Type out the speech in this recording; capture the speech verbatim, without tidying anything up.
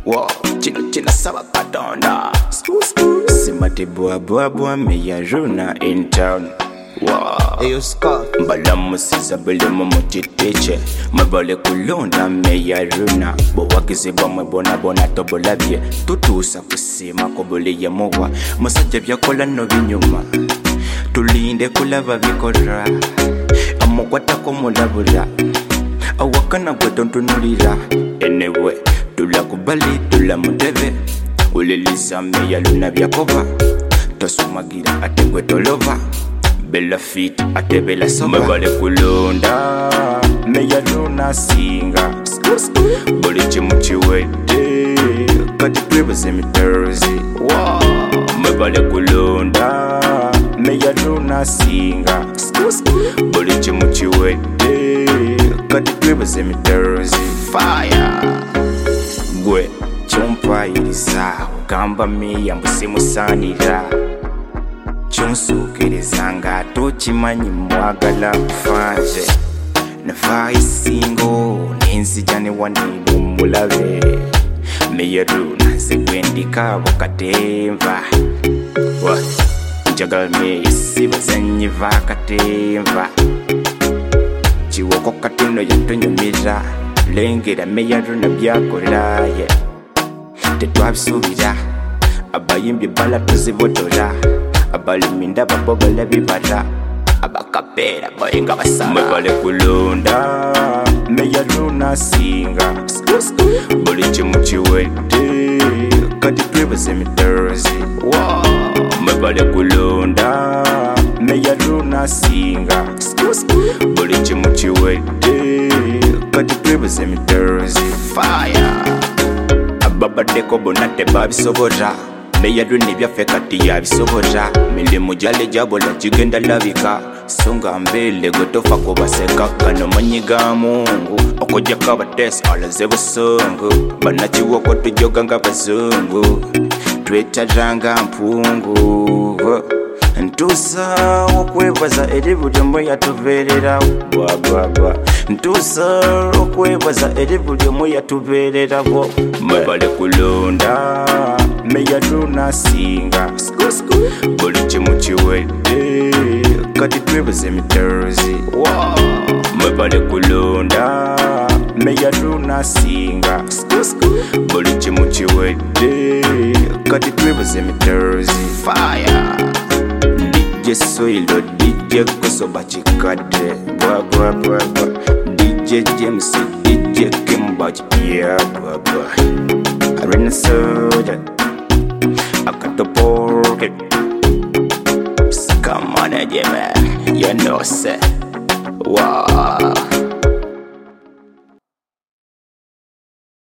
Wow, chino china saba katonda. Simati bua bua bua me ya runa in town. Wow, Ayo Scott mbalamu siza bile momo chiteche. Mabale kulonda me ya runa. Bo wakizi ba mwe bona bona tobo labye. Tutusa kusima kobole ya mowa. Masaje bya kola no binyuma. Tulinde kulava vikora. Amokwata komulabula. Awakana gwe tontunulira. Anyway, tula kubali tula mudeve. Ulelisa me ya luna byakova. Tosumagira ate gwe tolova. Bella fit ate bella soba. Mebale kulonda me ya luna singa. Boli chimuchi wete kati twebeze miterozi. Wow, mebale kulonda me ya luna singa. Boli chimuchi wete kati twebeze miterozi. Fire gwe chompa iliza gamba me yambusimu sanira. Chonsukerezanga tochimanyi mwagala kufanje. Nafai singo nenzijane wanibu mulabe. Meyeru nazegwendika wakatemva. Wa njagala me yasiba zenyiva katemva. Chiwoko katino yatonyumira. Lengera meyeru nabyakoraye. Tetwabisubira abayimbi bala tuzibotola. Abaliminda babobole bibara. Abakapera boyinga basara. Mebale kulonda me ya luna singa. Boli chimuchi wete kati twebeze miterozi. Wow, mebale kulonda me ya luna singa. Boli chimuchi wete kati twebeze miterozi. Fire ababa deko bonate babisobora. Meya duni byafe kati yabisobora. Milimu jale jabola jigenda labika. Songa mbele gotofa kubaseka kano manyiga mungu. Okoja kabates alaze busungu. Banachiwa kwa tujoga nga bazungu. Twetaranga mpungu. Ntusa okwebaza eribulyo moya tuberera. Bwa bwa bwa Ntusa okwebaza eribulyo moya tuberera. Mebale kulonda me ya luna singa. Boli chimuchi wete kati twebeze miterozi. Wow, mebale kulonda me ya luna singa. Boli chimuchi wete kati twebeze miterozi. Fire D J Soilo, D J Kosoba Chikade. Bwa bwa bwa bwa D J James, D J Kimbach. Yeah bwa bwa Arena Soja Akatoporke. Come on, Jimmy, you know, say, wow.